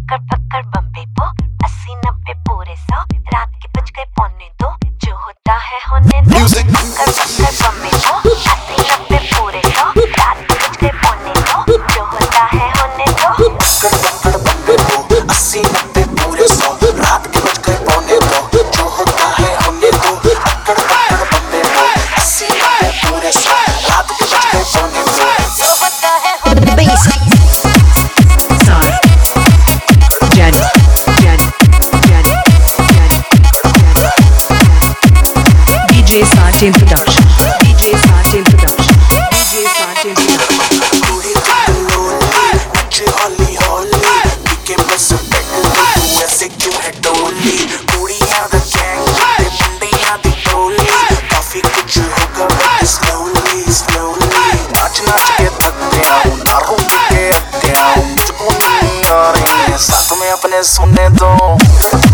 पकड़ पकड़ बम्बे को 80-90 पूरे 100 रात के बज गए 1:45 जो होता है होने दो। पकड़ पकड़ बम्बे को 80-90 पूरे 100 रात के बज गए 1:45 जो होता है होने दो। पकड़ पकड़ बम्बे को 80-90 पूरे 100 रात के बज गए 1:45 जो होता है होने दो। पकड़ पकड़ बम्बे को 80-90 पूरे 100 रात के बज गए 1:45 जो होता है होने दो। DJ Sachin Production. DJ Sachin Production. DJ Sachin Production. पूरी लोली मुझे हॉली हॉली बीके बस बैठे तू ऐसे क्यों है डोली कुड़ियां दा गैंग ते मुंडियां दी टोली काफी कुछ होगा बट स्लोली स्लोली नाच नाच के थक गया हूँ दारू पी के अक गया हूँ मुझको नींद आ रही है साथ में अपने सोने दो।